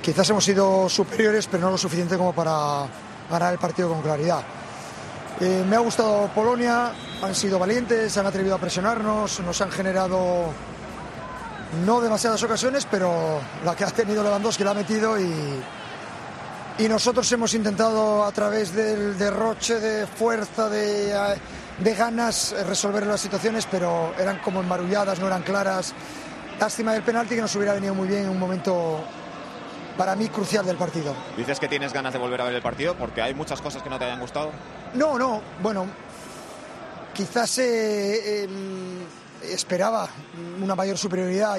quizás hemos sido superiores, pero no lo suficiente como para ganar el partido con claridad. Me ha gustado Polonia, han sido valientes, han atrevido a presionarnos, nos han generado no demasiadas ocasiones, pero la que ha tenido Lewandowski la ha metido y nosotros hemos intentado a través del derroche de fuerza, de ganas, resolver las situaciones, pero eran como embarulladas, no eran claras. Lástima del penalti, que nos hubiera venido muy bien en un momento para mí crucial del partido. ¿Dices que tienes ganas de volver a ver el partido porque hay muchas cosas que no te hayan gustado? No, bueno, quizás esperaba una mayor superioridad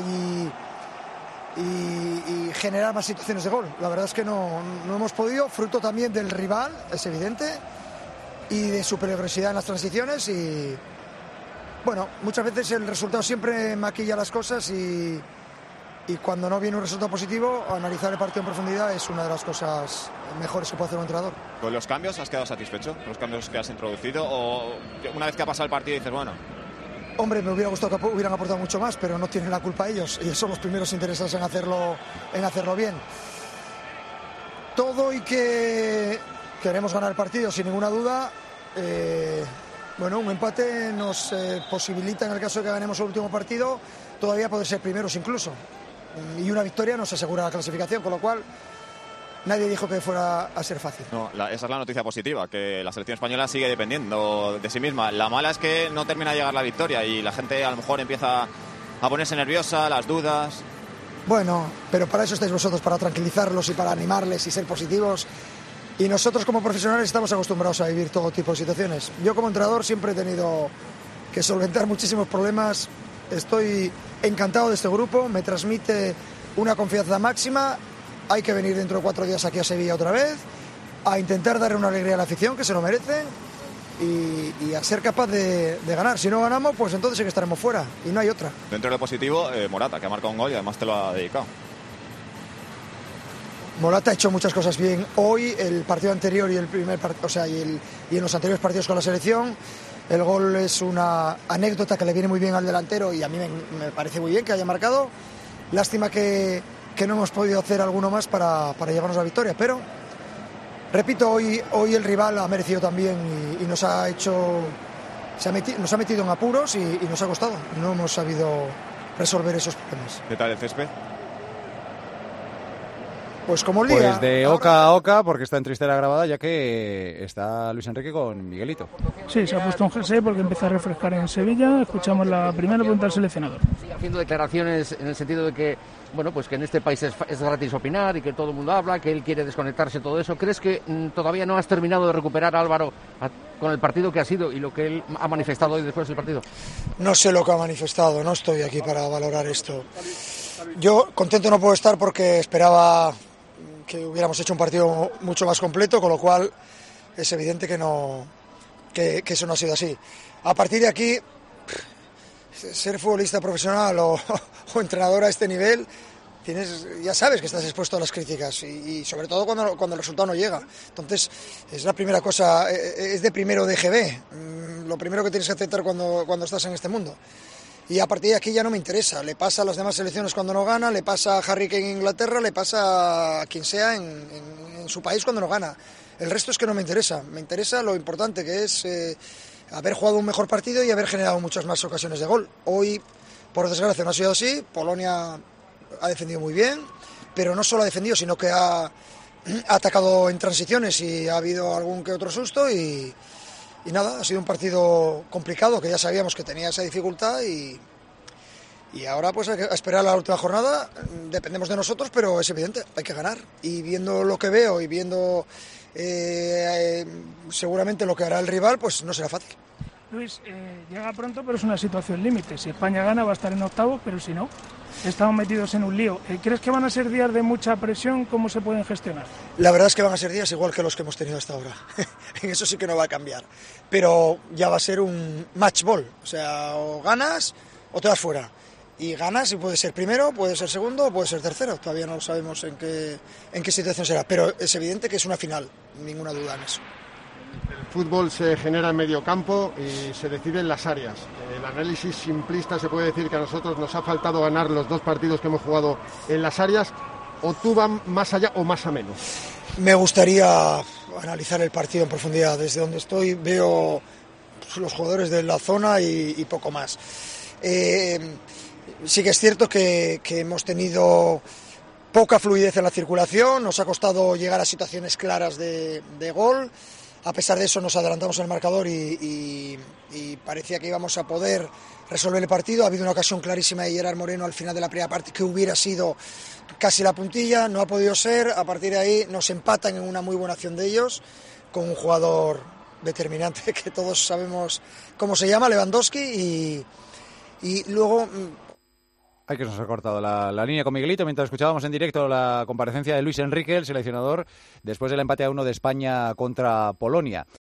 y generar más situaciones de gol. La verdad es que no hemos podido, fruto también del rival, es evidente, y de su peligrosidad en las transiciones. Y bueno, muchas veces el resultado siempre maquilla las cosas y cuando no viene un resultado positivo, analizar el partido en profundidad es una de las cosas mejores que puede hacer un entrenador. ¿Con los cambios has quedado satisfecho? ¿Los cambios que has introducido? ¿O una vez que ha pasado el partido dices, bueno? Hombre, me hubiera gustado que hubieran aportado mucho más, pero no tienen la culpa ellos. Ellos son los primeros interesados en hacerlo bien. Todo y que queremos ganar el partido, sin ninguna duda. Bueno, un empate nos posibilita, en el caso de que ganemos el último partido, todavía poder ser primeros incluso. Y una victoria nos asegura la clasificación, con lo cual nadie dijo que fuera a ser fácil. No, esa es la noticia positiva, que la selección española sigue dependiendo de sí misma. La mala es que no termina de llegar la victoria y la gente a lo mejor empieza a ponerse nerviosa, las dudas. Bueno, pero para eso estáis vosotros, para tranquilizarlos y para animarles y ser positivos. Y nosotros como profesionales estamos acostumbrados a vivir todo tipo de situaciones. Yo como entrenador siempre he tenido que solventar muchísimos problemas. Estoy encantado de este grupo, me transmite una confianza máxima. Hay que venir dentro de 4 días aquí a Sevilla otra vez, a intentar darle una alegría a la afición, que se lo merece, y a ser capaz de ganar. Si no ganamos, pues entonces sí que estaremos fuera, y no hay otra. Dentro de lo positivo, Morata, que ha marcado un gol y además te lo ha dedicado. Morata ha hecho muchas cosas bien hoy, el partido anterior y el primer partido, y en los anteriores partidos con la selección. El gol es una anécdota que le viene muy bien al delantero y a mí me parece muy bien que haya marcado. Lástima que no hemos podido hacer alguno más para llevarnos la victoria, pero repito, hoy el rival ha merecido también y nos ha metido en apuros y nos ha costado. No hemos sabido resolver esos problemas. ¿Qué tal el césped? Pues como liga. Pues de oca a oca, porque está en tristera grabada, ya que está Luis Enrique con Miguelito. Sí, se ha puesto un jersey porque empieza a refrescar en Sevilla. Escuchamos la primera pregunta del seleccionador. Sí, haciendo declaraciones en el sentido de que, bueno, pues que en este país es gratis opinar y que todo el mundo habla, que él quiere desconectarse de todo eso. ¿Crees que todavía no has terminado de recuperar a Álvaro con el partido que ha sido y lo que él ha manifestado hoy después del partido? No sé lo que ha manifestado, no estoy aquí para valorar esto. Yo contento no puedo estar porque esperaba que hubiéramos hecho un partido mucho más completo, con lo cual es evidente que eso no ha sido así. A partir de aquí, ser futbolista profesional o entrenador a este nivel, ya sabes que estás expuesto a las críticas y sobre todo cuando el resultado no llega. Entonces, es la primera cosa, es de primero de GB, lo primero que tienes que aceptar cuando estás en este mundo. Y a partir de aquí ya no me interesa. Le pasa a las demás selecciones cuando no gana, le pasa a Harry Kane en Inglaterra, le pasa a quien sea en su país cuando no gana. El resto es que no me interesa. Me interesa lo importante que es haber jugado un mejor partido y haber generado muchas más ocasiones de gol. Hoy, por desgracia, no ha sido así. Polonia ha defendido muy bien, pero no solo ha defendido, sino que ha atacado en transiciones y ha habido algún que otro susto y nada, ha sido un partido complicado, que ya sabíamos que tenía esa dificultad y ahora pues hay que esperar la última jornada. Dependemos de nosotros, pero es evidente, hay que ganar. Y viendo lo que veo y viendo seguramente lo que hará el rival, pues no será fácil. Luis, llega pronto, pero es una situación límite. Si España gana va a estar en octavos, pero si no, estamos metidos en un lío. ¿Crees que van a ser días de mucha presión? ¿Cómo se pueden gestionar? La verdad es que van a ser días igual que los que hemos tenido hasta ahora. En eso sí que no va a cambiar. Pero ya va a ser un match ball. O sea, o ganas o te vas fuera. Y ganas y puede ser primero, puede ser segundo o puede ser tercero. Todavía no sabemos en qué situación será. Pero es evidente que es una final, ninguna duda en eso. El fútbol se genera en medio campo y se decide en las áreas. El análisis simplista se puede decir que a nosotros nos ha faltado ganar los 2 partidos que hemos jugado en las áreas. o tú vas más allá o más a menos? Me gustaría analizar el partido en profundidad. Desde donde estoy veo los jugadores de la zona y poco más. Sí que es cierto que hemos tenido poca fluidez en la circulación, nos ha costado llegar a situaciones claras de gol. A pesar de eso nos adelantamos en el marcador y parecía que íbamos a poder resolver el partido. Ha habido una ocasión clarísima de Gerard Moreno al final de la primera parte que hubiera sido casi la puntilla, no ha podido ser. A partir de ahí nos empatan en una muy buena acción de ellos con un jugador determinante que todos sabemos cómo se llama, Lewandowski, y luego... Ay, que nos ha cortado la línea con Miguelito mientras escuchábamos en directo la comparecencia de Luis Enrique, el seleccionador, después del empate a 1 de España contra Polonia.